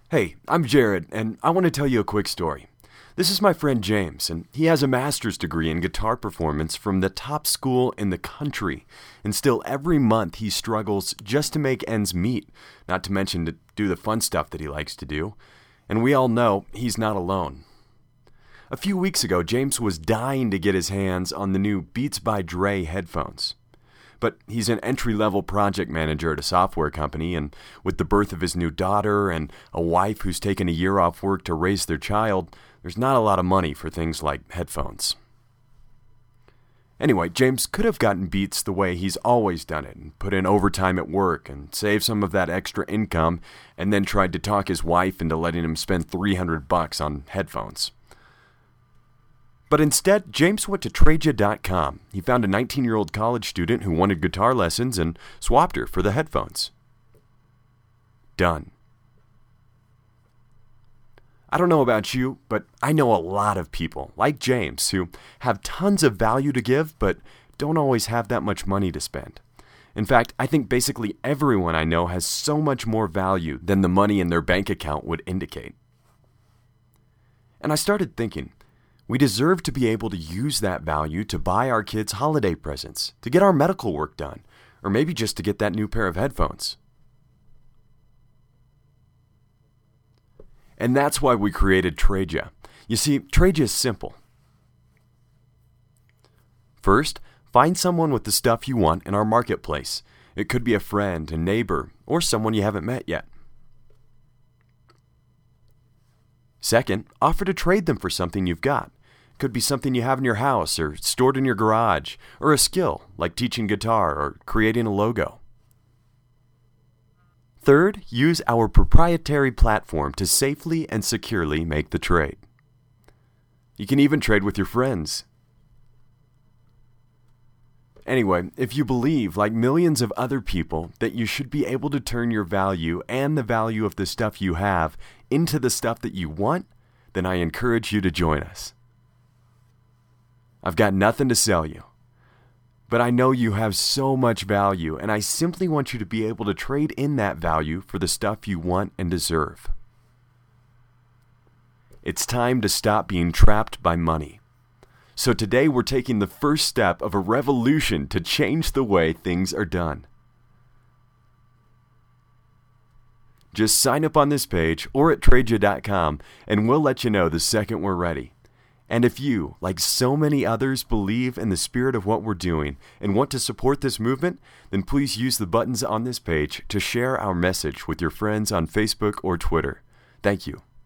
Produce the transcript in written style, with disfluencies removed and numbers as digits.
Hey, I'm Jared, and I want to tell you a quick story. This is my friend James, and he has a master's degree in guitar performance from the top school in the country. And still, every month he struggles just to make ends meet, not to mention to do the fun stuff that he likes to do. And we all know he's not alone. A few weeks ago, James was dying to get his hands on the new Beats by Dre headphones. But he's an entry-level project manager at a software company, and with the birth of his new daughter and a wife who's taken a year off work to raise their child, there's not a lot of money for things like headphones. Anyway, James could have gotten Beats the way he's always done it, and put in overtime at work and saved some of that extra income, and then tried to talk his wife into letting him spend $300 on headphones. But instead, James went to Traja.com. He found a 19-year-old college student who wanted guitar lessons and swapped her for the headphones. Done. I don't know about you, but I know a lot of people, like James, who have tons of value to give, but don't always have that much money to spend. In fact, I think basically everyone I know has so much more value than the money in their bank account would indicate. And I started thinking, we deserve to be able to use that value to buy our kids holiday presents, to get our medical work done, or maybe just to get that new pair of headphones. And that's why we created Traja. You see, Traja is simple. First, find someone with the stuff you want in our marketplace. It could be a friend, a neighbor, or someone you haven't met yet. Second, offer to trade them for something you've got. It could be something you have in your house or stored in your garage, or a skill like teaching guitar or creating a logo. Third, use our proprietary platform to safely and securely make the trade. You can even trade with your friends. Anyway, if you believe, like millions of other people, that you should be able to turn your value and the value of the stuff you have into the stuff that you want, then I encourage you to join us. I've got nothing to sell you, but I know you have so much value, and I simply want you to be able to trade in that value for the stuff you want and deserve. It's time to stop being trapped by money. So today we're taking the first step of a revolution to change the way things are done. Just sign up on this page or at Traja.com and we'll let you know the second we're ready. And if you, like so many others, believe in the spirit of what we're doing and want to support this movement, then please use the buttons on this page to share our message with your friends on Facebook or Twitter. Thank you.